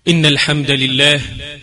إن الحمد لله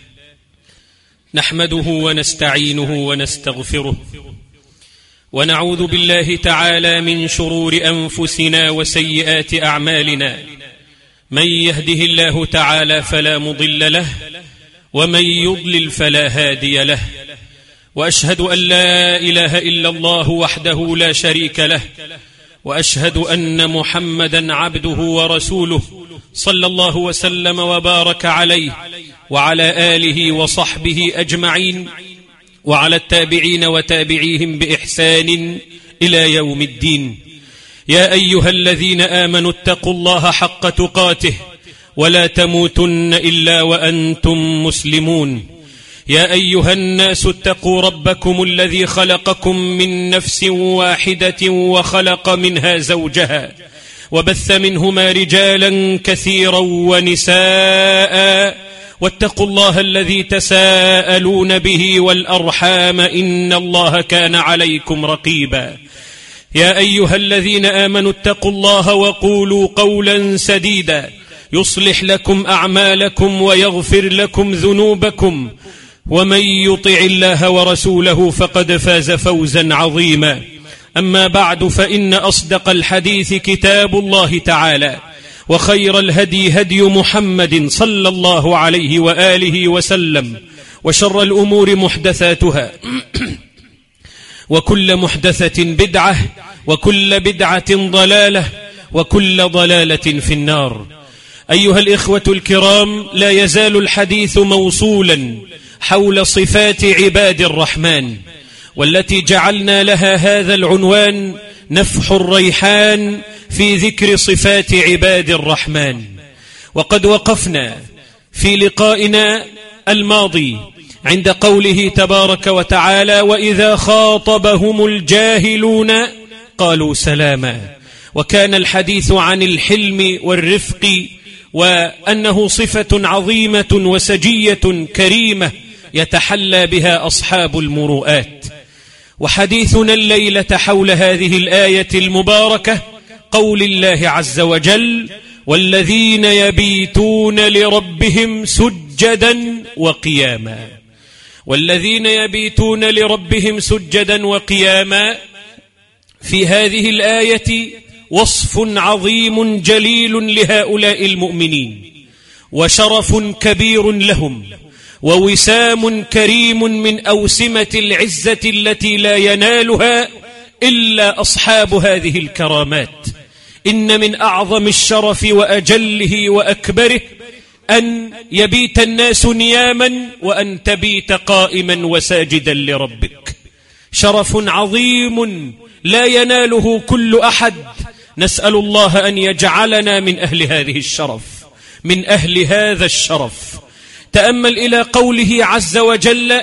نحمده ونستعينه ونستغفره ونعوذ بالله تعالى من شرور أنفسنا وسيئات أعمالنا. من يهده الله تعالى فلا مضل له ومن يضلل فلا هادي له، وأشهد أن لا إله إلا الله وحده لا شريك له، وأشهد أن محمدا عبده ورسوله صلى الله وسلم وبارك عليه وعلى آله وصحبه أجمعين، وعلى التابعين وتابعيهم بإحسان إلى يوم الدين. يا أيها الذين آمنوا اتقوا الله حق تقاته ولا تموتن إلا وأنتم مسلمون. يا أيها الناس اتقوا ربكم الذي خلقكم من نفس واحدة وخلق منها زوجها وبث منهما رجالا كثيرا ونساء، واتقوا الله الذي تساءلون به والأرحام إن الله كان عليكم رقيبا. يا أيها الذين آمنوا اتقوا الله وقولوا قولا سديدا يصلح لكم أعمالكم ويغفر لكم ذنوبكم، ومن يطع الله ورسوله فقد فاز فوزا عظيما. أما بعد، فإن أصدق الحديث كتاب الله تعالى، وخير الهدي هدي محمد صلى الله عليه وآله وسلم، وشر الأمور محدثاتها وكل محدثة بدعة وكل بدعة ضلالة وكل ضلالة في النار. أيها الإخوة الكرام، لا يزال الحديث موصولا حول صفات عباد الرحمن، والتي جعلنا لها هذا العنوان نفح الريحان في ذكر صفات عباد الرحمن. وقد وقفنا في لقائنا الماضي عند قوله تبارك وتعالى: وإذا خاطبهم الجاهلون قالوا سلاما. وكان الحديث عن الحلم والرفق، وأنه صفة عظيمة وسجية كريمة يتحلى بها أصحاب المروءات. وحديثنا الليلة حول هذه الآية المباركة، قول الله عز وجل: والذين يبيتون لربهم سجدا وقياما. والذين يبيتون لربهم سجدا وقياما، في هذه الآية وصف عظيم جليل لهؤلاء المؤمنين، وشرف كبير لهم، ووسام كريم من أوسمة العزة التي لا ينالها إلا أصحاب هذه الكرامات. إن من أعظم الشرف وأجله وأكبره أن يبيت الناس نياما وأن تبيت قائما وساجدا لربك. شرف عظيم لا يناله كل أحد. نسأل الله أن يجعلنا من أهل هذه الشرف، من أهل هذا الشرف. تأمل إلى قوله عز وجل: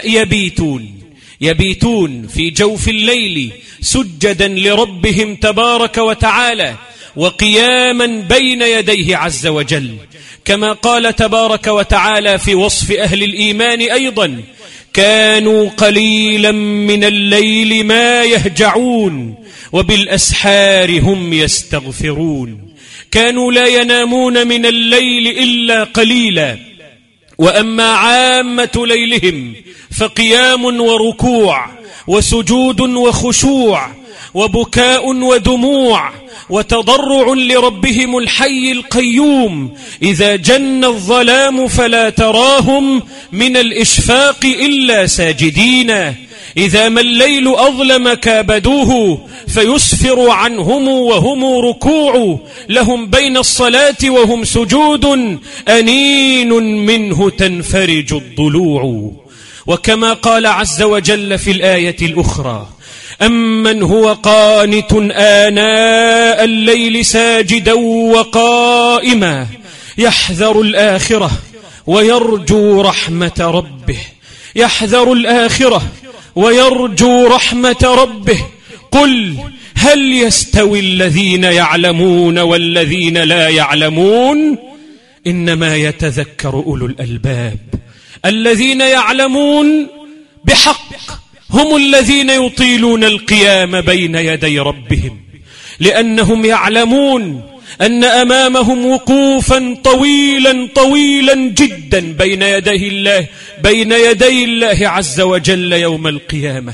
يبيتون في جوف الليل سجدا لربهم تبارك وتعالى، وقياما بين يديه عز وجل. كما قال تبارك وتعالى في وصف أهل الإيمان أيضا: كانوا قليلا من الليل ما يهجعون وبالأسحار هم يستغفرون. كانوا لا ينامون من الليل إلا قليلا، وأما عامة ليلهم فقيام وركوع وسجود وخشوع وبكاء ودموع وتضرع لربهم الحي القيوم. إذا جن الظلام فلا تراهم من الإشفاق إلا ساجدين. إذا ما الليل أظلم كابدوه فيسفر عنهم وهم ركوع. لهم بين الصلاة وهم سجود أنين منه تنفرج الضلوع. وكما قال عز وجل في الآية الأخرى: أمن هو قانت آناء الليل ساجدا وقائما يحذر الآخرة ويرجو رحمة ربه. يحذر الآخرة ويرجو رحمة ربه. قل هل يستوي الذين يعلمون والذين لا يعلمون؟ إنما يتذكر أولو الألباب. الذين يعلمون بحق هم الذين يطيلون القيام بين يدي ربهم، لأنهم يعلمون أن أمامهم وقوفا طويلا جدا بين يدي الله عز وجل يوم القيامة.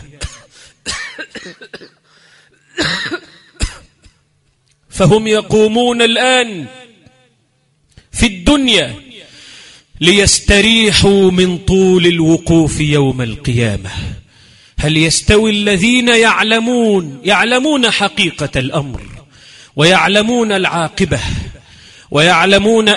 فهم يقومون الآن في الدنيا ليستريحوا من طول الوقوف يوم القيامة. هل يستوي الذين يعلمون حقيقة الأمر ويعلمون العاقبة ويعلمون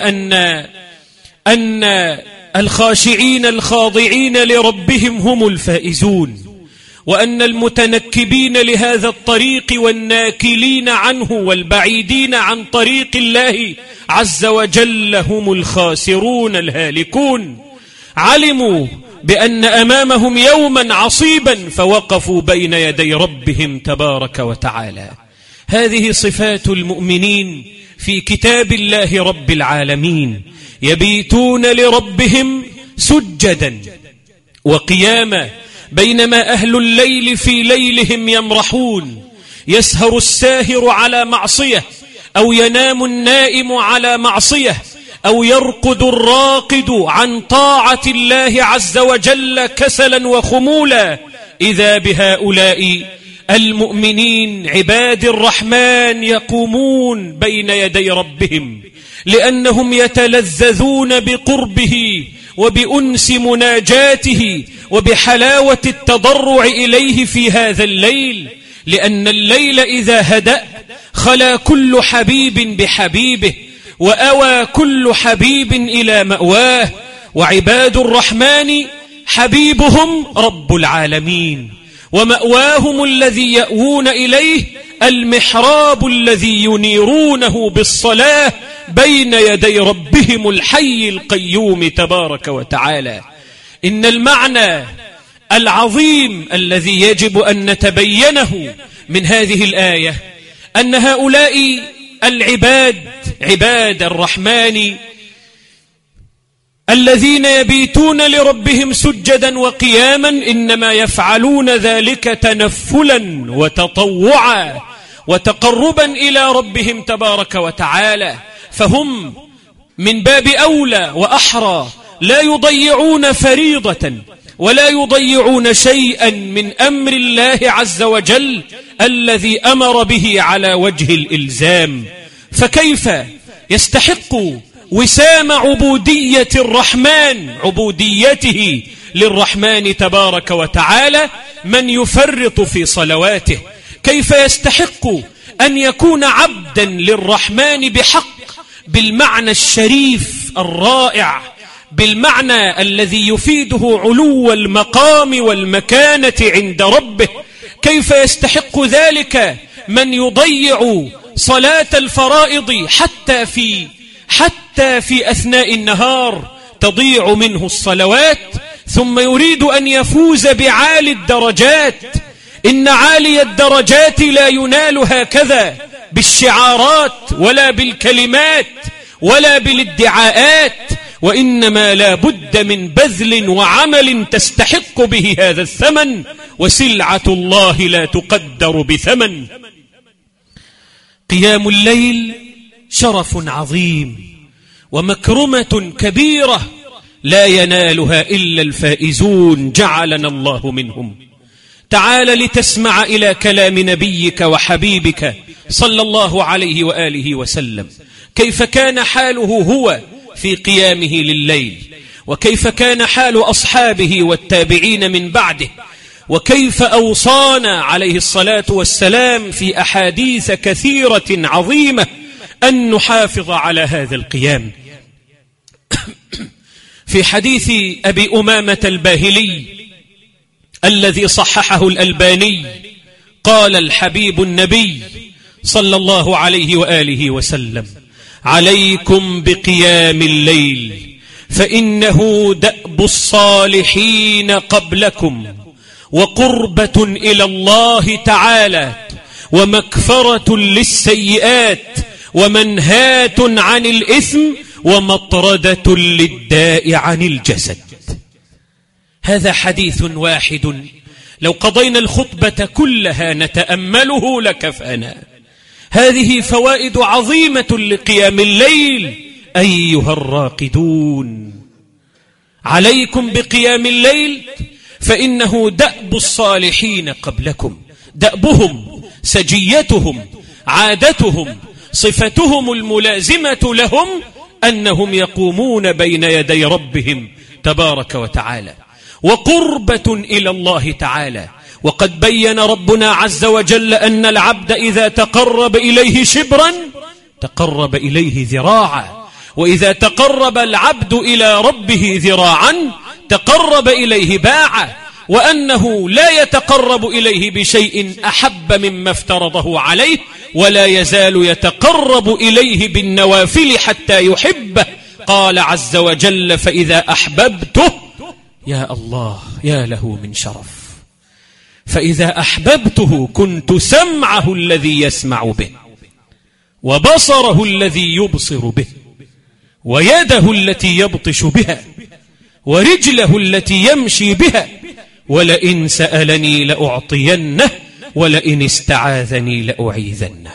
أن الخاشعين الخاضعين لربهم هم الفائزون، وأن المتنكبين لهذا الطريق والناكلين عنه والبعيدين عن طريق الله عز وجل هم الخاسرون الهالكون؟ علموا بأن أمامهم يوما عصيبا فوقفوا بين يدي ربهم تبارك وتعالى. هذه صفات المؤمنين في كتاب الله رب العالمين، يبيتون لربهم سجدا وقياما، بينما أهل الليل في ليلهم يمرحون. يسهر الساهر على معصية، أو ينام النائم على معصية، أو يرقد الراقد عن طاعة الله عز وجل كسلا وخمولا. إذا بهؤلاء المؤمنين عباد الرحمن يقومون بين يدي ربهم لأنهم يتلذذون بقربه وبأنس مناجاته وبحلاوة التضرع إليه في هذا الليل، لأن الليل إذا هدأ خلا كل حبيب بحبيبه وأوى كل حبيب إلى مأواه. وعباد الرحمن حبيبهم رب العالمين، ومأواهم الذي يأوون إليه المحراب الذي ينيرونه بالصلاة بين يدي ربهم الحي القيوم تبارك وتعالى. إن المعنى العظيم الذي يجب أن نتبينه من هذه الآية أن هؤلاء العباد عباد الرحمن الذين يبيتون لربهم سجدا وقياما إنما يفعلون ذلك تنفلا وتطوعا وتقربا إلى ربهم تبارك وتعالى، فهم من باب أولى وأحرى لا يضيعون فريضة ولا يضيعون شيئا من أمر الله عز وجل الذي أمر به على وجه الإلزام. فكيف يستحق وسام عبودية الرحمن، عبوديته للرحمن تبارك وتعالى، من يفرط في صلواته؟ كيف يستحق أن يكون عبدا للرحمن بحق بالمعنى الشريف الرائع، بالمعنى الذي يفيده علو المقام والمكانة عند ربه؟ كيف يستحق ذلك من يضيع صلاة الفرائض حتى في أثناء النهار تضيع منه الصلوات، ثم يريد أن يفوز بعالي الدرجات؟ إن عالي الدرجات لا ينال هكذا بالشعارات ولا بالكلمات ولا بالادعاءات، وإنما لا بد من بذل وعمل تستحق به هذا الثمن، وسلعة الله لا تقدر بثمن. قيام الليل شرف عظيم ومكرمة كبيرة لا ينالها إلا الفائزون، جعلنا الله منهم. تعال لتسمع إلى كلام نبيك وحبيبك صلى الله عليه وآله وسلم، كيف كان حاله هو في قيامه لليل، وكيف كان حال أصحابه والتابعين من بعده، وكيف أوصانا عليه الصلاة والسلام في أحاديث كثيرة عظيمة أن نحافظ على هذا القيام. في حديث أبي أمامة الباهلي الذي صححه الألباني قال الحبيب النبي صلى الله عليه وآله وسلم: عليكم بقيام الليل فإنه دأب الصالحين قبلكم وقربة إلى الله تعالى ومكفرة للسيئات ومنهاة عن الإثم ومطردة للداء عن الجسد. هذا حديث واحد لو قضينا الخطبة كلها نتأمله لكفانا، هذه فوائد عظيمة لقيام الليل. أيها الراقدون، عليكم بقيام الليل، فإنه دأب الصالحين قبلكم، دأبهم، سجيتهم، عادتهم، صفتهم الملازمة لهم أنهم يقومون بين يدي ربهم تبارك وتعالى، وقربة إلى الله تعالى. وقد بين ربنا عز وجل أن العبد إذا تقرب إليه شبرا تقرب إليه ذراعا، وإذا تقرب العبد إلى ربه ذراعا تقرب إليه باعا، وأنه لا يتقرب إليه بشيء أحب مما افترضه عليه، ولا يزال يتقرب إليه بالنوافل حتى يحبه. قال عز وجل: فإذا أحببته، يا الله يا له من شرف، فإذا أحببته كنت سمعه الذي يسمع به، وبصره الذي يبصر به، ويده التي يبطش بها، ورجله التي يمشي بها، ولئن سألني لأعطينه، ولئن استعاذني لأعيذنه.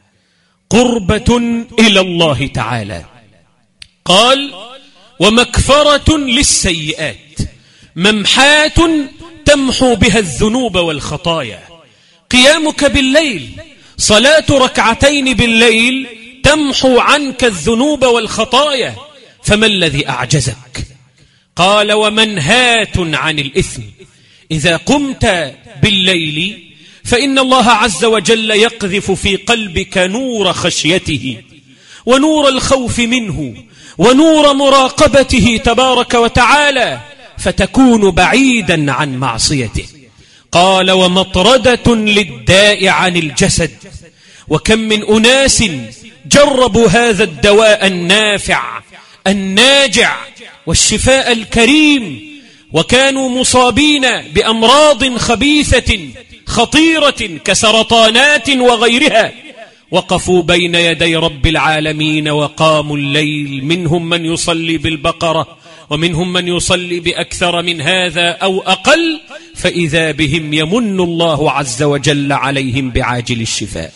قربة إلى الله تعالى. قال: ومكفرة للسيئات، ممحات تمحو بها الذنوب والخطايا. قيامك بالليل، صلاة ركعتين بالليل تمحو عنك الذنوب والخطايا، فما الذي أعجزك؟ قال: ومنهاة عن الإثم. إذا قمت بالليل فإن الله عز وجل يقذف في قلبك نور خشيته، ونور الخوف منه، ونور مراقبته تبارك وتعالى، فتكون بعيدا عن معصيته. قال: ومطردة للداء عن الجسد. وكم من أناس جربوا هذا الدواء النافع الناجع والشفاء الكريم، وكانوا مصابين بأمراض خبيثة خطيرة كسرطانات وغيرها، وقفوا بين يدي رب العالمين وقاموا الليل. منهم من يصلي بالبقرة، ومنهم من يصلي بأكثر من هذا أو أقل، فإذا بهم يمن الله عز وجل عليهم بعاجل الشفاء.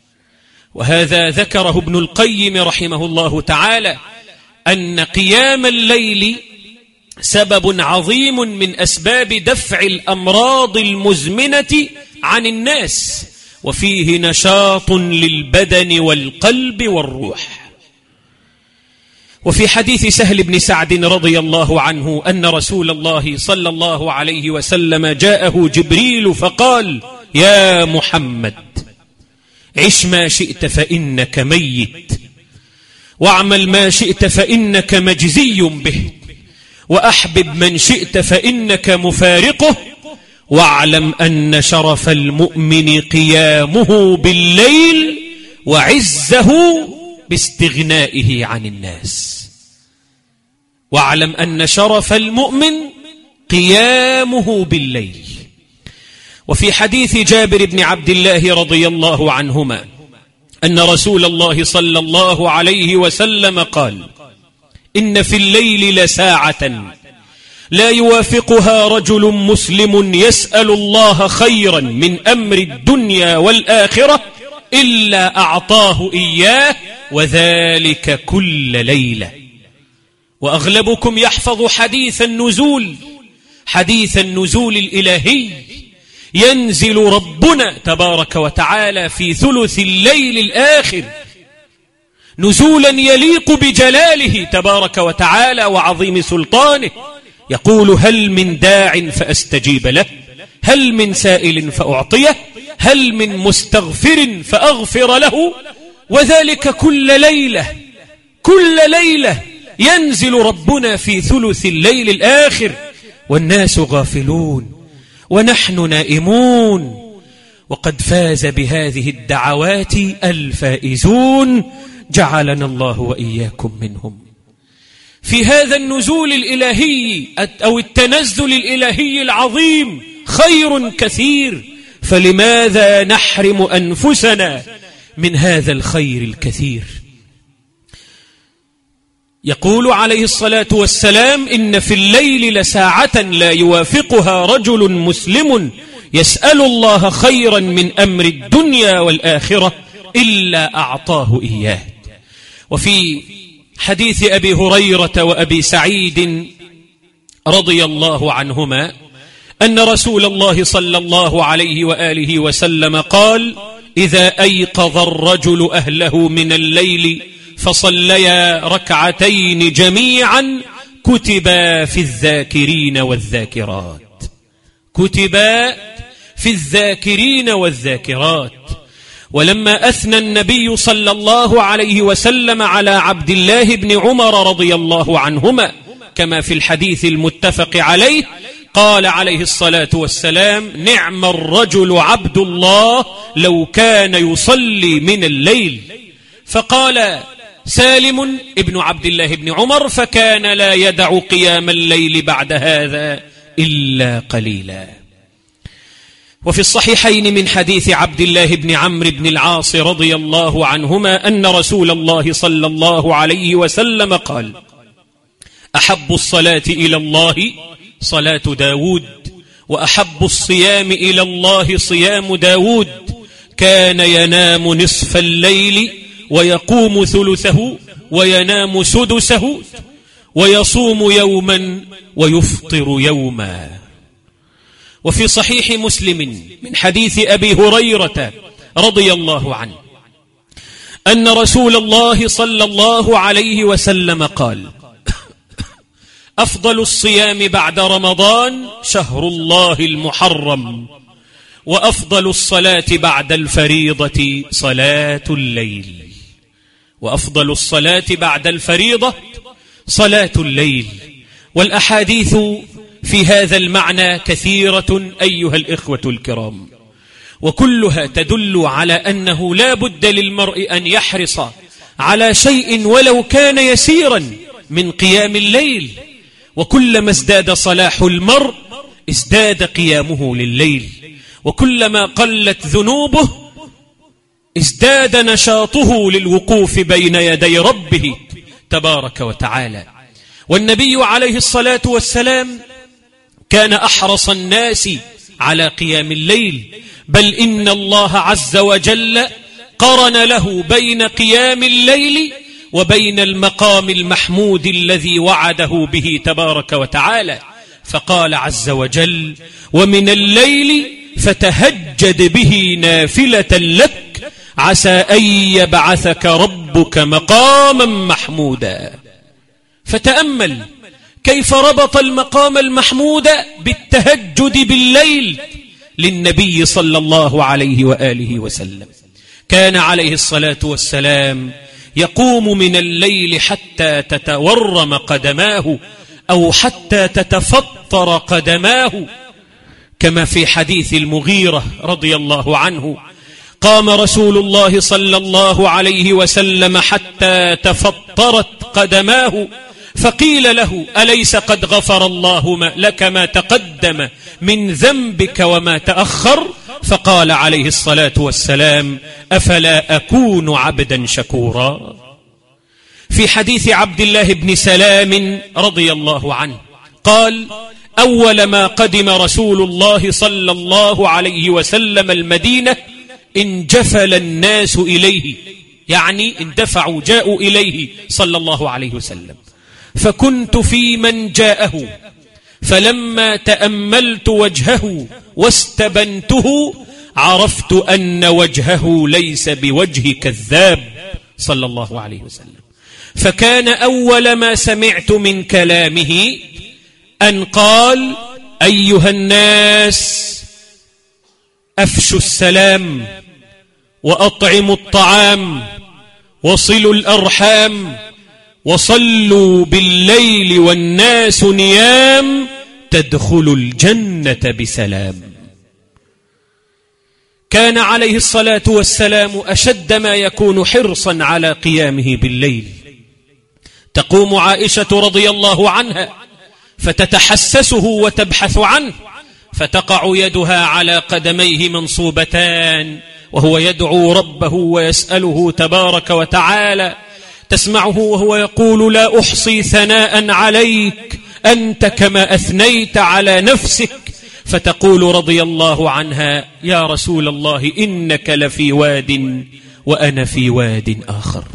وهذا ذكره ابن القيم رحمه الله تعالى، أن قيام الليل سبب عظيم من أسباب دفع الأمراض المزمنة عن الناس، وفيه نشاط للبدن والقلب والروح. وفي حديث سهل بن سعد رضي الله عنه أن رسول الله صلى الله عليه وسلم جاءه جبريل فقال: يا محمد، عش ما شئت فإنك ميت، واعمل ما شئت فإنك مجزي به، وأحبب من شئت فإنك مفارقه، واعلم أن شرف المؤمن قيامه بالليل، وعزه باستغنائه عن الناس. واعلم أن شرف المؤمن قيامه بالليل. وفي حديث جابر بن عبد الله رضي الله عنهما أن رسول الله صلى الله عليه وسلم قال: إن في الليل لساعة لا يوافقها رجل مسلم يسأل الله خيرا من أمر الدنيا والآخرة إلا أعطاه إياه، وذلك كل ليلة. وأغلبكم يحفظ حديث النزول الإلهي. ينزل ربنا تبارك وتعالى في ثلث الليل الآخر نزولا يليق بجلاله تبارك وتعالى وعظيم سلطانه. يقول: هل من داع فأستجيب له، هل من سائل فأعطيه، هل من مستغفر فأغفر له. وذلك كل ليلة ينزل ربنا في ثلث الليل الآخر، والناس غافلون ونحن نائمون. وقد فاز بهذه الدعوات الفائزون، جعلنا الله وإياكم منهم. في هذا النزول الإلهي أو التنزل الإلهي العظيم خير كثير، فلماذا نحرم أنفسنا من هذا الخير الكثير؟ يقول عليه الصلاة والسلام: إن في الليل لساعة لا يوافقها رجل مسلم يسأل الله خيرا من أمر الدنيا والآخرة إلا أعطاه إياه. وفي حديث أبي هريرة وأبي سعيد رضي الله عنهما أن رسول الله صلى الله عليه وآله وسلم قال: إذا أيقظ الرجل أهله من الليل فصليا ركعتين جميعا كتبا في الذاكرين والذاكرات. كتبا في الذاكرين والذاكرات. ولما أثنى النبي صلى الله عليه وسلم على عبد الله بن عمر رضي الله عنهما كما في الحديث المتفق عليه، قال عليه الصلاة والسلام: نعم الرجل عبد الله لو كان يصلي من الليل. فقال سالم ابن عبد الله بن عمر: فكان لا يدع قيام الليل بعد هذا إلا قليلا. وفي الصحيحين من حديث عبد الله بن عمرو بن العاص رضي الله عنهما أن رسول الله صلى الله عليه وسلم قال: أحب الصلاة إلى الله صلاة داود، وأحب الصيام إلى الله صيام داود، كان ينام نصف الليل ويقوم ثلثه وينام سدسه ويصوم يوما ويفطر يوما. وفي صحيح مسلم من حديث أبي هريرة رضي الله عنه أن رسول الله صلى الله عليه وسلم قال: أفضل الصيام بعد رمضان شهر الله المحرم، وأفضل الصلاة بعد الفريضة صلاة الليل. وأفضل الصلاة بعد الفريضة صلاة الليل. والأحاديث في هذا المعنى كثيرة أيها الإخوة الكرام، وكلها تدل على أنه لا بد للمرء أن يحرص على شيء ولو كان يسيرا من قيام الليل. وكلما ازداد صلاح المرء ازداد قيامه لليل، وكلما قلت ذنوبه ازداد نشاطه للوقوف بين يدي ربه تبارك وتعالى. والنبي عليه الصلاة والسلام كان أحرص الناس على قيام الليل، بل إن الله عز وجل قرن له بين قيام الليل وبين المقام المحمود الذي وعده به تبارك وتعالى، فقال عز وجل: ومن الليل فتهجد به نافلة لك عسى أن يبعثك ربك مقاما محمودا. فتأمل كيف ربط المقام المحمود بالتهجد بالليل للنبي صلى الله عليه وآله وسلم. كان عليه الصلاة والسلام يقوم من الليل حتى تتورم قدماه أو حتى تتفطر قدماه، كما في حديث المغيرة رضي الله عنه: قام رسول الله صلى الله عليه وسلم حتى تفطرت قدماه، فقيل له: أليس قد غفر الله لك ما تقدم من ذنبك وما تأخر؟ فقال عليه الصلاة والسلام: أفلا أكون عبدا شكورا. في حديث عبد الله بن سلام رضي الله عنه قال: أول ما قدم رسول الله صلى الله عليه وسلم المدينة انجفل الناس إليه، يعني اندفعوا جاءوا إليه صلى الله عليه وسلم، فكنت في من جاءه، فلما تأملت وجهه واستبنته عرفت أن وجهه ليس بوجه كذاب صلى الله عليه وسلم. فكان أول ما سمعت من كلامه أن قال: أيها الناس أفشوا السلام وأطعموا الطعام وصلوا الأرحام وصلوا بالليل والناس نيام تدخلوا الجنة بسلام. كان عليه الصلاة والسلام أشد ما يكون حرصا على قيامه بالليل. تقوم عائشة رضي الله عنها فتتحسسه وتبحث عنه، فتقع يدها على قدميه منصوبتان وهو يدعو ربه ويسأله تبارك وتعالى، تسمعه وهو يقول: لا أحصي ثناء عليك أنت كما أثنيت على نفسك. فتقول رضي الله عنها: يا رسول الله إنك لفي واد وأنا في واد آخر.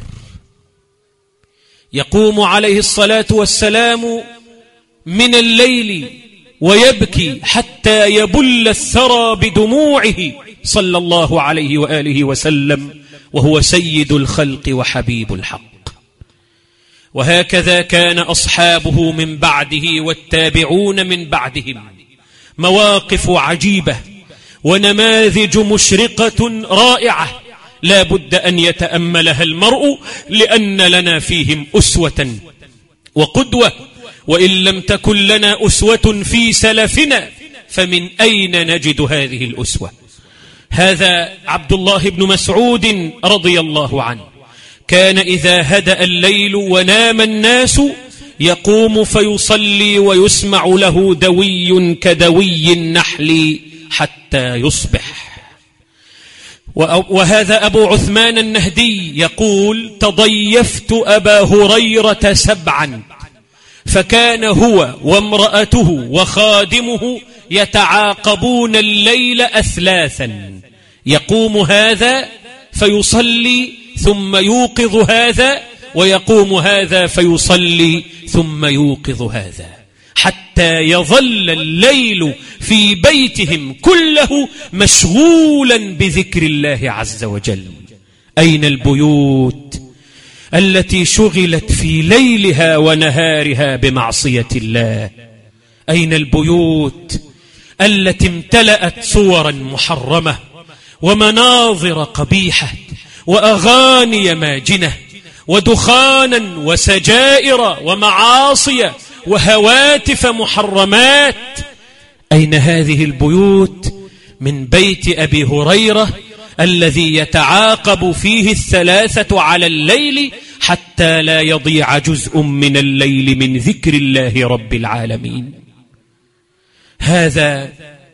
يقوم عليه الصلاة والسلام من الليل ويبكي حتى يبل الثرى بدموعه صلى الله عليه وآله وسلم، وهو سيد الخلق وحبيب الحق. وهكذا كان أصحابه من بعده والتابعون من بعدهم، مواقف عجيبة ونماذج مشرقة رائعة لا بد أن يتأملها المرء، لأن لنا فيهم أسوة وقدوة، وإن لم تكن لنا أسوة في سلفنا فمن أين نجد هذه الأسوة؟ هذا عبد الله بن مسعود رضي الله عنه كان إذا هدأ الليل ونام الناس يقوم فيصلي ويسمع له دوي كدوي النحل حتى يصبح. وهذا أبو عثمان النهدي يقول: تضيفت أبا هريرة 7، فكان هو وامرأته وخادمه يتعاقبون الليل أثلاثا، يقوم هذا فيصلي ثم يوقظ هذا، ويقوم هذا فيصلي ثم يوقظ هذا، حتى يظل الليل في بيتهم كله مشغولا بذكر الله عز وجل. أين البيوت التي شغلت في ليلها ونهارها بمعصية الله؟ أين البيوت التي امتلأت صورا محرمة ومناظر قبيحة وأغاني ماجنة ودخانا وسجائر ومعاصي وهواتف محرمات؟ أين هذه البيوت من بيت أبي هريرة الذي يتعاقب فيه 3 على الليل حتى لا يضيع جزء من الليل من ذكر الله رب العالمين؟ هذا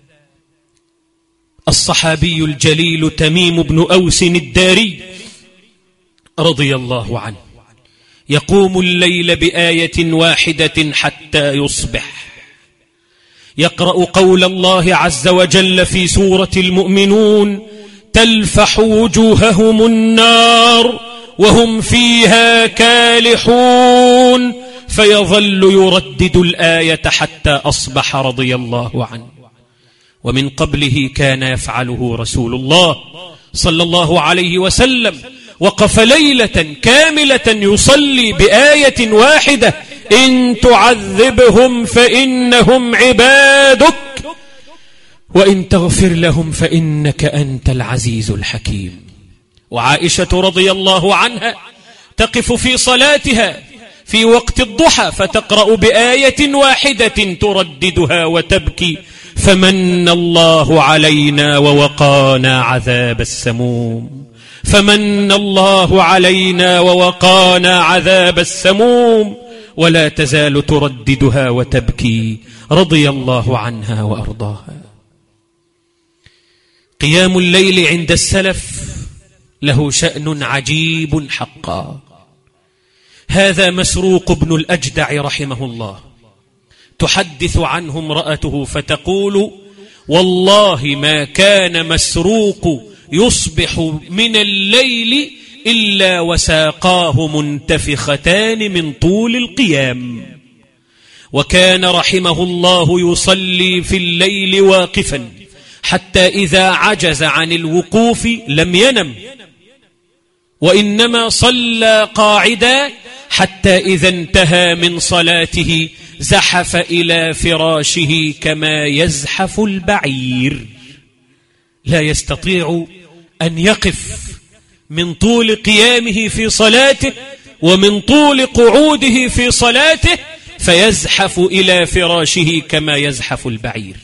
الصحابي الجليل تميم بن أوس الداري رضي الله عنه يقوم الليل بآية واحدة حتى يصبح، يقرأ قول الله عز وجل في سورة المؤمنون: تلفح وجوههم النار وهم فيها كالحون، فيظل يردد الآية حتى أصبح رضي الله عنه. ومن قبله كان يفعله رسول الله صلى الله عليه وسلم، وقف ليلة كاملة يصلي بآية واحدة: إن تعذبهم فإنهم عبادك وإن تغفر لهم فإنك أنت العزيز الحكيم. وعائشة رضي الله عنها تقف في صلاتها في وقت الضحى فتقرأ بآية واحدة ترددها وتبكي: فمن الله علينا ووقانا عذاب السموم، فمن الله علينا ووقانا عذاب السموم. ولا تزال ترددها وتبكي رضي الله عنها وأرضاها. قيام الليل عند السلف له شأن عجيب حقا. هذا مسروق بن الأجدع رحمه الله تحدث عنه امرأته فتقول: والله ما كان مسروق يصبح من الليل إلا وساقاه منتفختان من طول القيام. وكان رحمه الله يصلي في الليل واقفا حتى إذا عجز عن الوقوف لم ينم، وإنما صلى قاعدا حتى إذا انتهى من صلاته زحف إلى فراشه كما يزحف البعير، لا يستطيع أن يقف من طول قيامه في صلاته ومن طول قعوده في صلاته، فيزحف إلى فراشه كما يزحف البعير.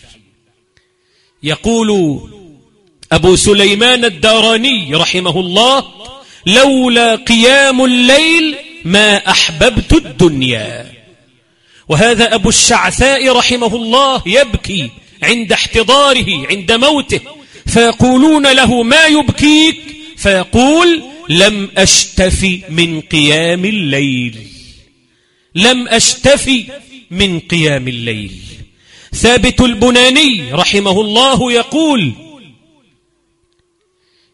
يقول أبو سليمان الداراني رحمه الله: لولا قيام الليل ما أحببت الدنيا. وهذا أبو الشعثاء رحمه الله يبكي عند احتضاره عند موته، فيقولون له: ما يبكيك؟ فيقول: لم أشتفي من قيام الليل، لم أشتفي من قيام الليل. ثابت البناني رحمه الله يقول: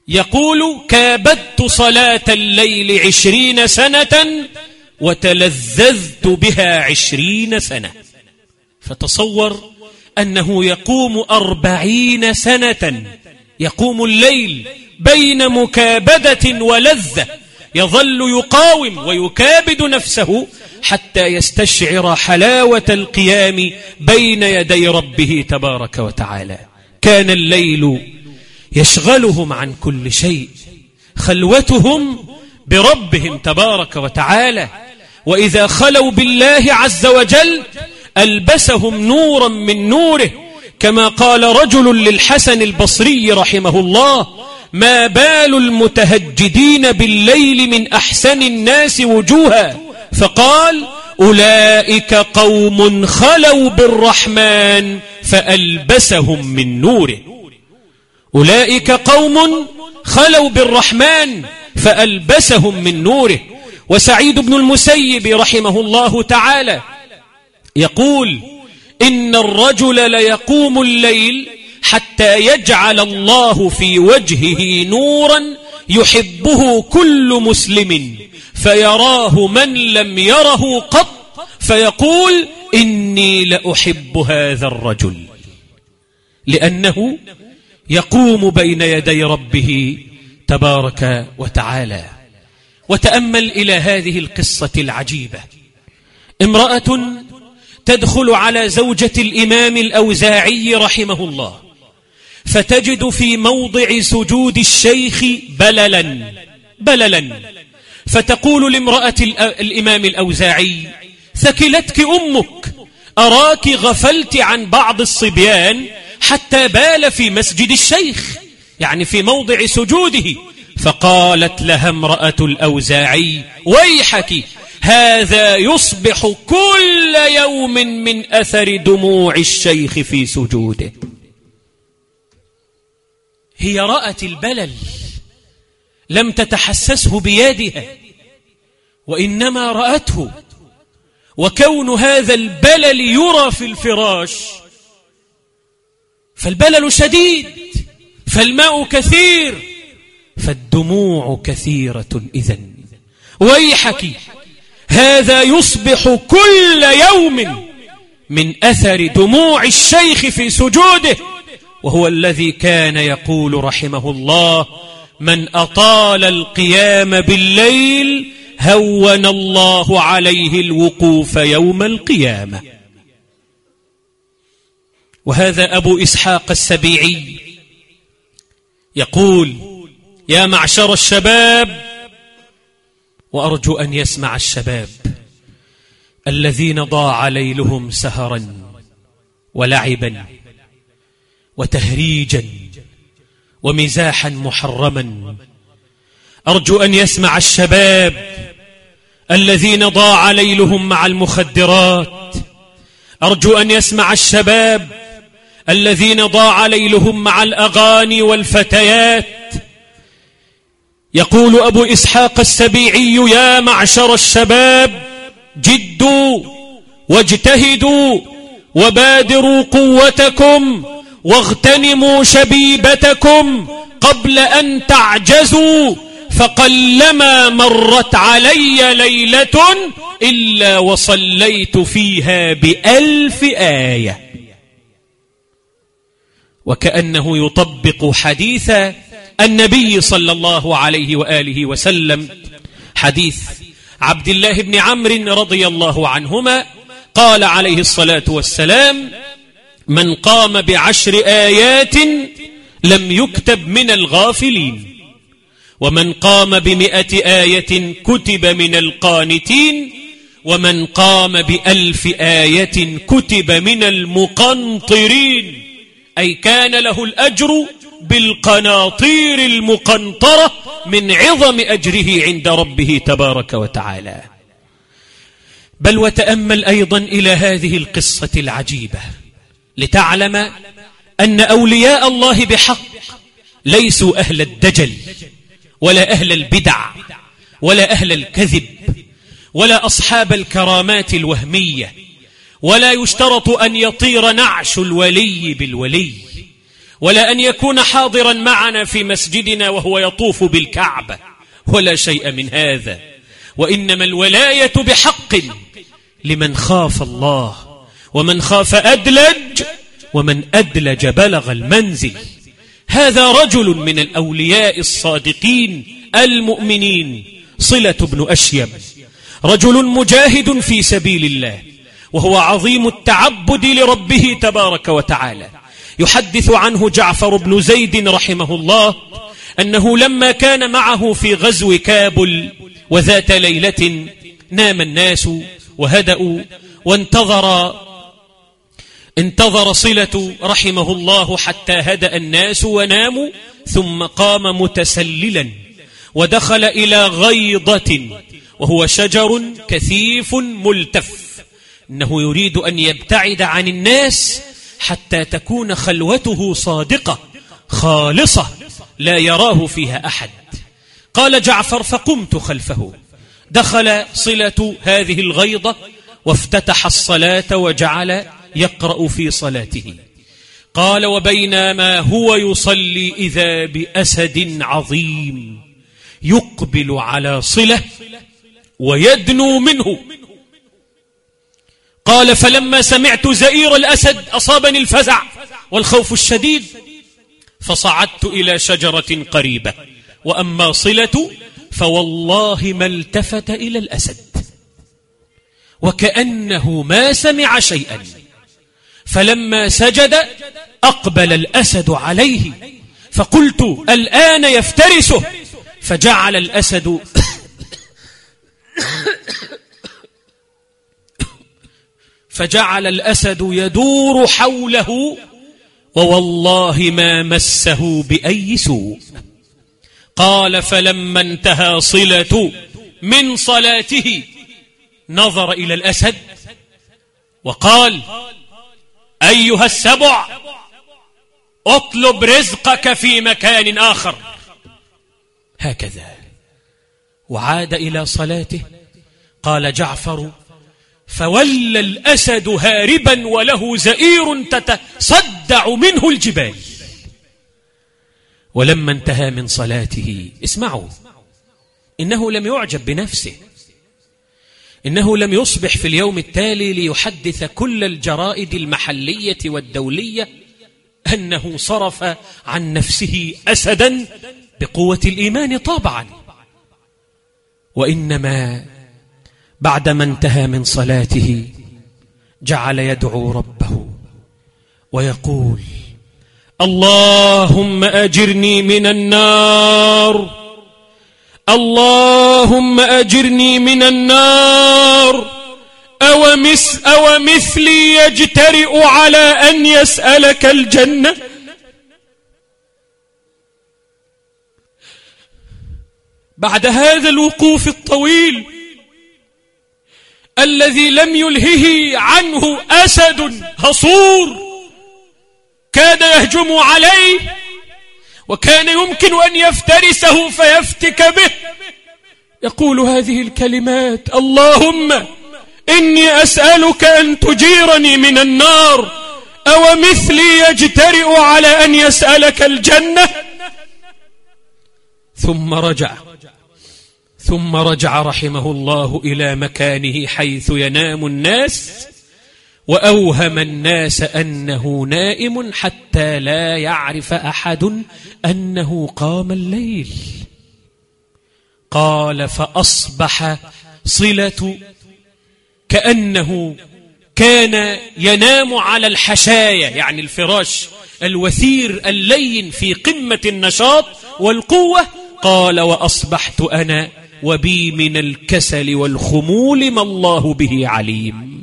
يقول: كابدت صلاة الليل 20 سنة وتلذذت بها 20 سنة. فتصور أنه يقوم 40 سنة يقوم الليل بين مكابدة ولذة، يظل يقاوم ويكابد نفسه حتى يستشعر حلاوة القيام بين يدي ربه تبارك وتعالى. كان الليل يشغلهم عن كل شيء، خلوتهم بربهم تبارك وتعالى، وإذا خلوا بالله عز وجل ألبسهم نورا من نوره، كما قال رجل للحسن البصري رحمه الله: ما بال المتهجدين بالليل من أحسن الناس وجوها؟ فقال: أولئك قوم خلوا بالرحمن فألبسهم من نوره. أولئك قوم خلوا بالرحمن فألبسهم من نوره. وسعيد بن المسيب رحمه الله تعالى يقول: إن الرجل ليقوم الليل حتى يجعل الله في وجهه نورا يحبه كل مسلم، فيراه من لم يره قط، فيقول: إني لأحب هذا الرجل، لأنه يقوم بين يدي ربه تبارك وتعالى. وتأمل إلى هذه القصة العجيبة. امرأة تدخل على زوجة الإمام الأوزاعي رحمه الله، فتجد في موضع سجود الشيخ بللا، فتقول لامرأة الإمام الأوزاعي: ثكلتك أمك، أراك غفلت عن بعض الصبيان حتى بال في مسجد الشيخ، يعني في موضع سجوده. فقالت لها امرأة الأوزاعي: ويحك، هذا يصبح كل يوم من أثر دموع الشيخ في سجوده. هي رأت البلل، لم تتحسسه بيدها، وإنما رأته. وكون هذا البلل يرى في الفراش، فالبلل شديد، فالماء كثير، فالدموع كثيرة. إذن ويحك، هذا يصبح كل يوم من أثر دموع الشيخ في سجوده، وهو الذي كان يقول رحمه الله: من أطال القيام بالليل هون الله عليه الوقوف يوم القيامة. وهذا أبو إسحاق السبيعي يقول: يا معشر الشباب، وأرجو أن يسمع الشباب الذين ضاع ليلهم سهرا ولعبا وتهريجا ومزاحا محرما، أرجو أن يسمع الشباب الذين ضاع ليلهم مع المخدرات، أرجو أن يسمع الشباب الذين ضاع ليلهم مع الأغاني والفتيات. يقول أبو إسحاق السبيعي: يا معشر الشباب، جدوا واجتهدوا وبادروا قوتكم واغتنموا شبيبتكم قبل أن تعجزوا، فقلما مرت علي ليلة إلا وصليت فيها ب1000 آية. وكأنه يطبق حديث النبي صلى الله عليه وآله وسلم، حديث عبد الله بن عمرو رضي الله عنهما، قال عليه الصلاة والسلام: من قام ب10 آيات لم يكتب من الغافلين، ومن قام ب100 آية كتب من القانتين، ومن قام ب1000 آية كتب من المقنطرين، أي كان له الأجر بالقناطير المقنطرة من عظم أجره عند ربه تبارك وتعالى. بل وتأمل أيضا إلى هذه القصة العجيبة لتعلم أن أولياء الله بحق ليسوا أهل الدجل ولا أهل البدع ولا أهل الكذب ولا أصحاب الكرامات الوهمية، ولا يشترط أن يطير نعش الولي بالولي، ولا أن يكون حاضرا معنا في مسجدنا وهو يطوف بالكعبة، ولا شيء من هذا. وإنما الولاية بحق لمن خاف الله، ومن خاف أدلج، ومن أدلج بلغ المنزل. هذا رجل من الأولياء الصادقين المؤمنين، صلة بن أشيب، رجل مجاهد في سبيل الله، وهو عظيم التعبد لربه تبارك وتعالى. يحدث عنه جعفر بن زيد رحمه الله أنه لما كان معه في غزو كابل وذات ليلة نام الناس وهدأوا، انتظر صلة رحمه الله حتى هدأ الناس وناموا، ثم قام متسللا ودخل إلى غيضة، وهو شجر كثيف ملتف، إنه يريد أن يبتعد عن الناس حتى تكون خلوته صادقة خالصة لا يراه فيها أحد. قال جعفر فقمت خلفه، دخل صلة هذه الغيضة وافتتح الصلاة وجعل يقرأ في صلاته. قال وبينما هو يصلي إذا بأسد عظيم يقبل على صلة ويدنو منه. قال فلما سمعت زئير الأسد أصابني الفزع والخوف الشديد، فصعدت إلى شجرة قريبة، وأما صلة فوالله ما التفت إلى الأسد وكأنه ما سمع شيئا. فلما سجد أقبل الأسد عليه، فقلت الآن يفترسه، فجعل الأسد يدور حوله، ووالله ما مسه بأي سوء. قال فلما انتهى صلة من صلاته نظر إلى الأسد وقال أيها السبع اطلب رزقك في مكان آخر. هكذا وعاد إلى صلاته. قال جعفر فولى الأسد هاربا وله زئير تتصدع منه الجبال. ولما انتهى من صلاته، اسمعوا، إنه لم يعجب بنفسه، إنه لم يصبح في اليوم التالي ليحدث كل الجرائد المحلية والدولية أنه صرف عن نفسه أسدا بقوة الإيمان طبعا، وإنما بعدما انتهى من صلاته جعل يدعو ربه ويقول اللهم أجرني من النار، اللهم أجرني من النار، أو مثلي يجترئ على أن يسألك الجنة. بعد هذا الوقوف الطويل الذي لم يلهه عنه أسد هصور كاد يهجم عليه وكان يمكن أن يفترسه فيفتك به، يقول هذه الكلمات اللهم إني أسألك أن تجيرني من النار، أو مثلي يجترئ على أن يسألك الجنة. ثم رجع رحمه الله إلى مكانه حيث ينام الناس، وأوهم الناس أنه نائم حتى لا يعرف أحد أنه قام الليل. قال فأصبح صلة كأنه كان ينام على الحشاية، يعني الفراش الوثير اللين في قمة النشاط والقوة. قال وأصبحت أنا وبي من الكسل والخمول ما الله به عليم.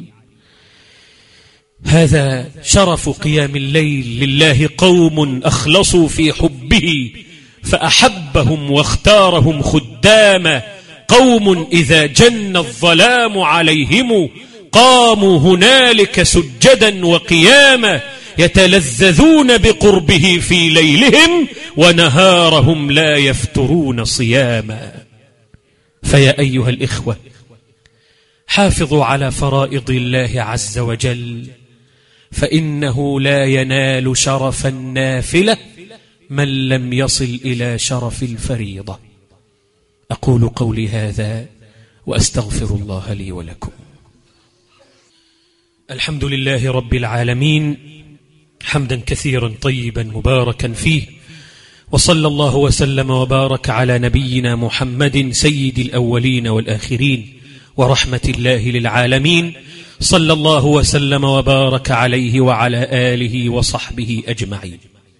هذا شرف قيام الليل لله. قوم أخلصوا في حبه فأحبهم واختارهم خداما، قوم إذا جن الظلام عليهم قاموا هنالك سجدا وقياما، يتلذذون بقربه في ليلهم ونهارهم لا يفترون صياما. فيا أيها الإخوة، حافظوا على فرائض الله عز وجل، فإنه لا ينال شرف النافلة من لم يصل إلى شرف الفريضة. أقول قولي هذا وأستغفر الله لي ولكم. الحمد لله رب العالمين، حمدا كثيرا طيبا مباركا فيه، وصلى الله وسلم وبارك على نبينا محمد سيد الأولين والآخرين ورحمة الله للعالمين، صلى الله وسلم وبارك عليه وعلى آله وصحبه أجمعين.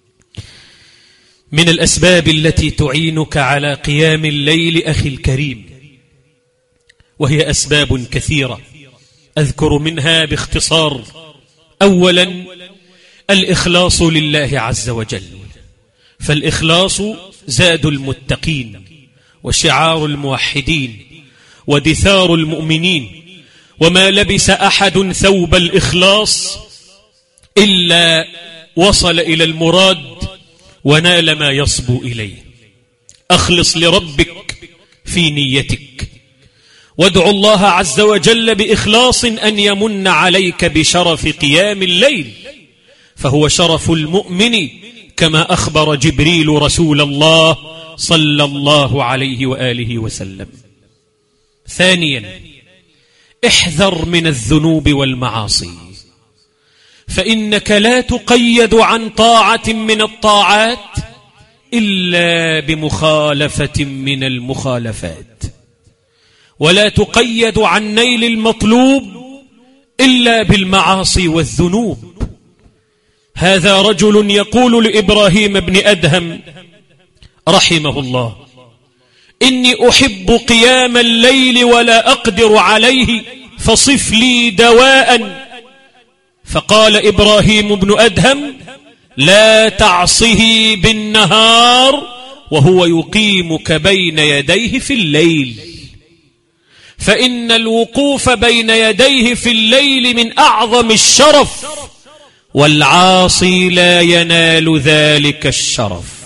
من الأسباب التي تعينك على قيام الليل أخي الكريم، وهي أسباب كثيرة أذكر منها باختصار. أولا الإخلاص لله عز وجل، فالإخلاص زاد المتقين وشعار الموحدين ودثار المؤمنين، وما لبس أحد ثوب الإخلاص إلا وصل إلى المراد ونال ما يصبو إليه. أخلص لربك في نيتك، وادعو الله عز وجل بإخلاص أن يمن عليك بشرف قيام الليل، فهو شرف المؤمن كما أخبر جبريل رسول الله صلى الله عليه وآله وسلم. ثانيا احذر من الذنوب والمعاصي، فإنك لا تقيد عن طاعة من الطاعات إلا بمخالفة من المخالفات، ولا تقيد عن نيل المطلوب إلا بالمعاصي والذنوب. هذا رجل يقول لإبراهيم بن أدهم رحمه الله: إني أحب قيام الليل ولا أقدر عليه فصف لي دواء. فقال إبراهيم بن أدهم: لا تعصه بالنهار وهو يقيمك بين يديه في الليل، فإن الوقوف بين يديه في الليل من أعظم الشرف، والعاصي لا ينال ذلك الشرف.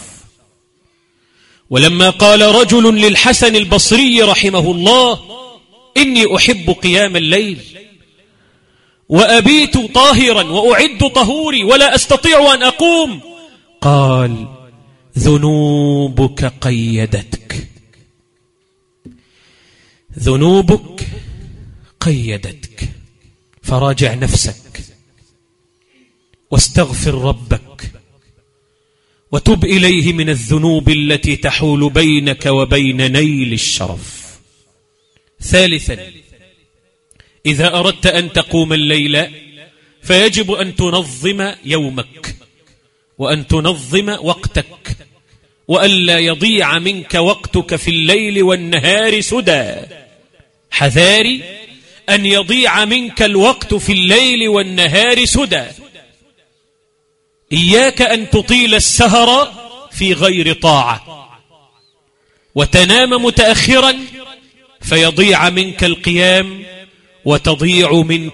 ولما قال رجل للحسن البصري رحمه الله: إني أحب قيام الليل وأبيت طاهرا وأعد طهوري ولا أستطيع أن أقوم، قال: ذنوبك قيدتك، ذنوبك قيدتك، فراجع نفسك واستغفر ربك وتب إليه من الذنوب التي تحول بينك وبين نيل الشرف. ثالثا إذا أردت أن تقوم الليل فيجب أن تنظم يومك وأن تنظم وقتك، وألا يضيع منك وقتك في الليل والنهار سدى. حذاري أن يضيع منك الوقت في الليل والنهار سدى. إياك أن تطيل السهر في غير طاعة وتنام متأخرا فيضيع منك القيام وتضيع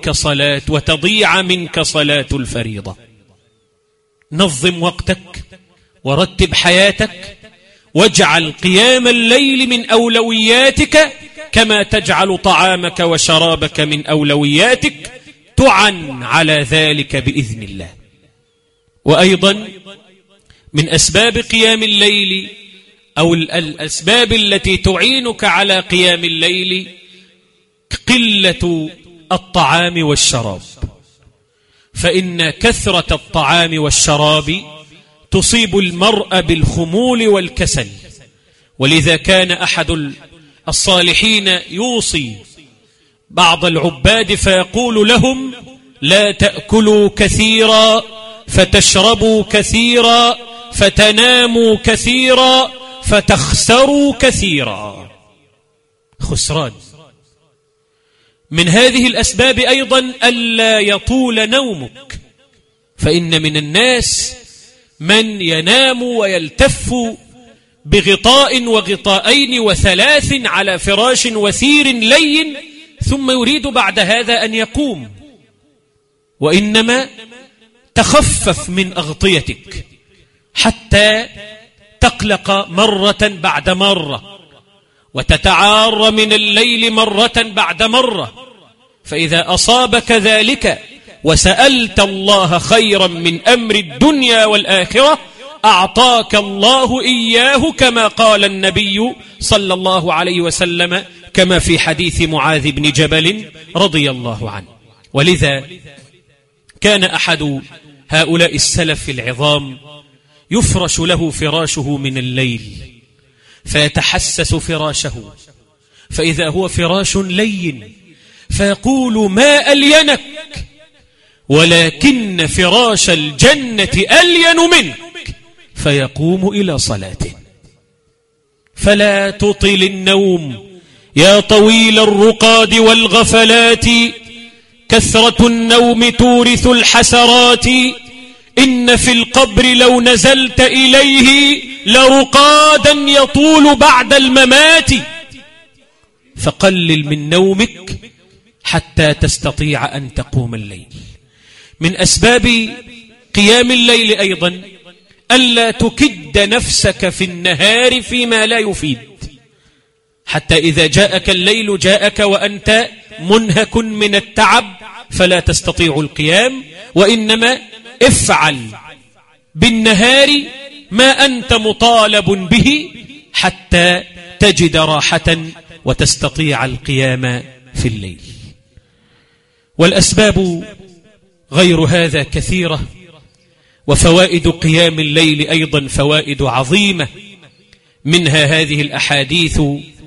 منك صلاة الفريضة. نظم وقتك ورتب حياتك، واجعل قيام الليل من أولوياتك كما تجعل طعامك وشرابك من أولوياتك، تعن على ذلك بإذن الله. وأيضا من أسباب قيام الليل أو الأسباب التي تعينك على قيام الليل قلة الطعام والشراب، فإن كثرة الطعام والشراب تصيب المرء بالخمول والكسل. ولذا كان أحد الصالحين يوصي بعض العباد فيقول لهم: لا تأكلوا كثيرا فتشربوا كثيرا فتناموا كثيرا فتخسروا كثيرا. خسران. من هذه الأسباب أيضا ألا يطول نومك، فإن من الناس من ينام ويلتف بغطاء وغطاءين وثلاث على فراش وثير لين ثم يريد بعد هذا أن يقوم. وإنما تخفف من أغطيتك حتى تقلق مرة بعد مرة وتتعار من الليل مرة بعد مرة، فإذا أصابك ذلك وسألت الله خيرا من أمر الدنيا والآخرة أعطاك الله إياه، كما قال النبي صلى الله عليه وسلم كما في حديث معاذ بن جبل رضي الله عنه. ولذا كان أحد هؤلاء السلف العظام يفرش له فراشه من الليل فيتحسس فراشه، فإذا هو فراش لين فيقول ما ألينك، ولكن فراش الجنة ألين منك، فيقوم إلى صلاته. فلا تطل النوم يا طويل الرقاد والغفلات، كثرة النوم تورث الحسرات، إن في القبر لو نزلت إليه لرقادا يطول بعد الممات، فقلل من نومك حتى تستطيع أن تقوم الليل. من أسباب قيام الليل أيضا ألا تكد نفسك في النهار فيما لا يفيد، حتى إذا جاءك الليل جاءك وأنت منهك من التعب فلا تستطيع القيام، وإنما افعل بالنهار ما أنت مطالب به حتى تجد راحة وتستطيع القيام في الليل. والأسباب غير هذا كثيرة، وفوائد قيام الليل أيضا فوائد عظيمة، منها هذه الأحاديث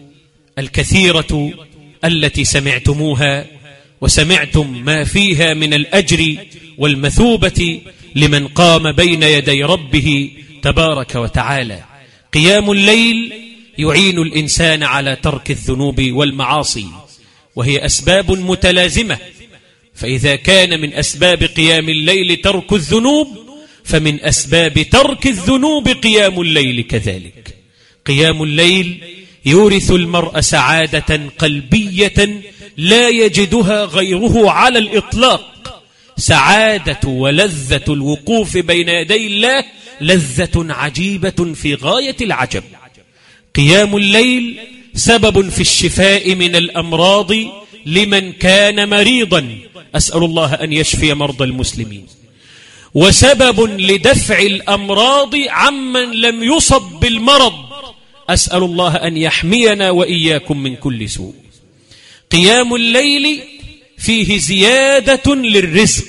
الكثيرة التي سمعتموها وسمعتم ما فيها من الأجر والمثوبة لمن قام بين يدي ربه تبارك وتعالى. قيام الليل يعين الإنسان على ترك الذنوب والمعاصي، وهي أسباب متلازمة، فإذا كان من أسباب قيام الليل ترك الذنوب فمن أسباب ترك الذنوب قيام الليل كذلك. قيام الليل يورث المرء سعادة قلبية لا يجدها غيره على الإطلاق. سعادة ولذة الوقوف بين يدي الله لذة عجيبة في غاية العجب. قيام الليل سبب في الشفاء من الأمراض لمن كان مريضا، أسأل الله أن يشفي مرضى المسلمين، وسبب لدفع الأمراض عمن لم يصب بالمرض، أسأل الله أن يحمينا وإياكم من كل سوء. قيام الليل فيه زيادة للرزق،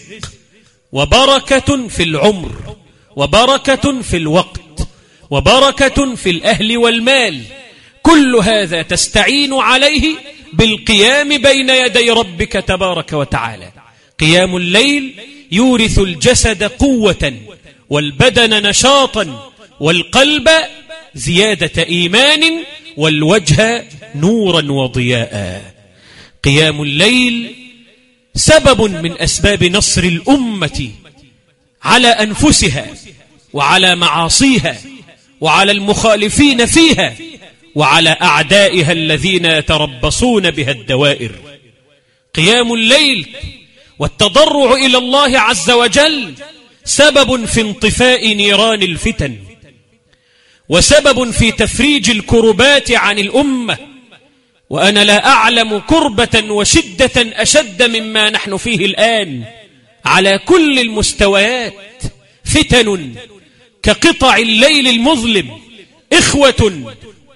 وبركة في العمر، وبركة في الوقت، وبركة في الأهل والمال. كل هذا تستعين عليه بالقيام بين يدي ربك تبارك وتعالى. قيام الليل يورث الجسد قوة، والبدن نشاطا، والقلب زيادة إيمان، والوجه نورا وضياء. قيام الليل سبب من أسباب نصر الأمة على أنفسها وعلى معاصيها وعلى المخالفين فيها وعلى أعدائها الذين يتربصون بها الدوائر. قيام الليل والتضرع إلى الله عز وجل سبب في انطفاء نيران الفتن، وسبب في تفريج الكربات عن الأمة. وأنا لا أعلم كربة وشدة أشد مما نحن فيه الآن على كل المستويات. فتن كقطع الليل المظلم، إخوة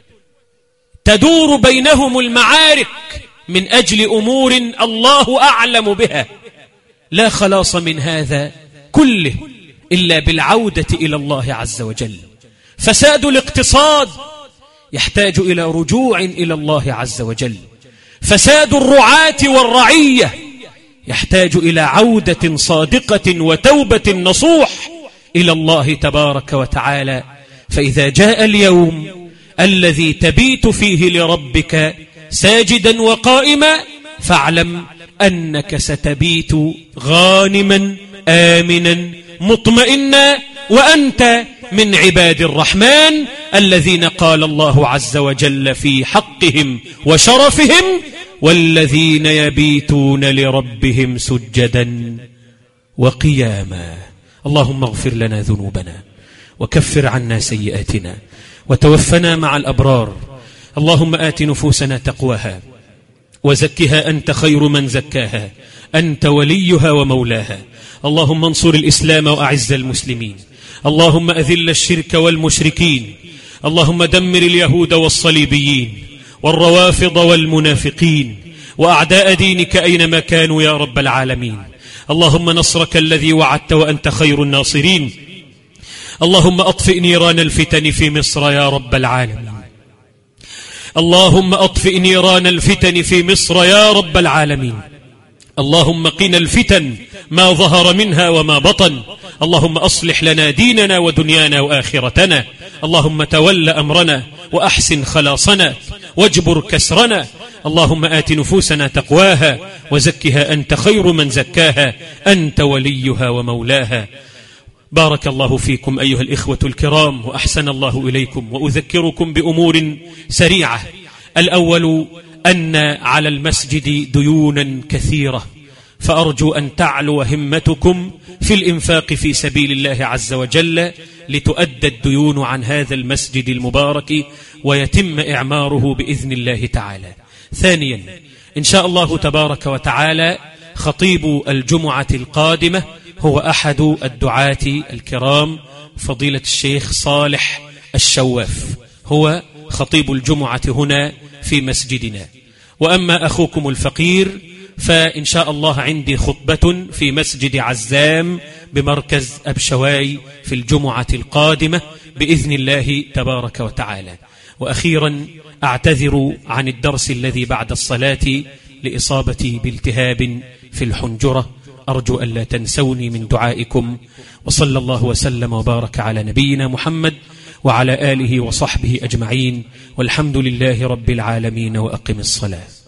تدور بينهم المعارك من أجل أمور الله أعلم بها. لا خلاص من هذا كله إلا بالعودة إلى الله عز وجل. فساد الاقتصاد يحتاج إلى رجوع إلى الله عز وجل. فساد الرعاة والرعية يحتاج إلى عودة صادقة وتوبة نصوح إلى الله تبارك وتعالى. فإذا جاء اليوم الذي تبيت فيه لربك ساجدا وقائما فاعلم أنك ستبيت غانما آمنا مطمئنا، وأنت من عباد الرحمن الذين قال الله عز وجل في حقهم وشرفهم: والذين يبيتون لربهم سجدا وقياما. اللهم اغفر لنا ذنوبنا وكفر عنا سيئاتنا وتوفنا مع الأبرار. اللهم آت نفوسنا تقواها وزكها أنت خير من زكاها، أنت وليها ومولاها. اللهم انصر الإسلام وأعز المسلمين، اللهم أذل الشرك والمشركين، اللهم دمر اليهود والصليبيين والروافض والمنافقين وأعداء دينك أينما كانوا يا رب العالمين. اللهم نصرك الذي وعدت وأنت خير الناصرين. اللهم أطفئ نيران الفتن في مصر يا رب العالمين، اللهم أطفئ نيران الفتن في مصر يا رب العالمين. اللهم قنا الفتن ما ظهر منها وما بطن. اللهم أصلح لنا ديننا ودنيانا وآخرتنا. اللهم تول أمرنا وأحسن خلاصنا واجبر كسرنا. اللهم آت نفوسنا تقواها وزكها أنت خير من زكاها، أنت وليها ومولاها. بارك الله فيكم أيها الإخوة الكرام وأحسن الله إليكم، وأذكركم بأمور سريعة. الأول أن على المسجد ديونا كثيرة، فأرجو أن تعلو همتكم في الإنفاق في سبيل الله عز وجل لتؤدى الديون عن هذا المسجد المبارك ويتم إعماره بإذن الله تعالى. ثانيا، إن شاء الله تبارك وتعالى خطيب الجمعة القادمة هو أحد الدعاة الكرام فضيلة الشيخ صالح الشواف، هو خطيب الجمعة هنا في مسجدنا. وأما أخوكم الفقير فإن شاء الله عندي خطبة في مسجد عزام بمركز أبشواي في الجمعة القادمة بإذن الله تبارك وتعالى. وأخيرا أعتذر عن الدرس الذي بعد الصلاة لإصابتي بالتهاب في الحنجرة، أرجو أن لا تنسوني من دعائكم. وصلى الله وسلم وبارك على نبينا محمد وعلى آله وصحبه أجمعين، والحمد لله رب العالمين، وأقم الصلاة.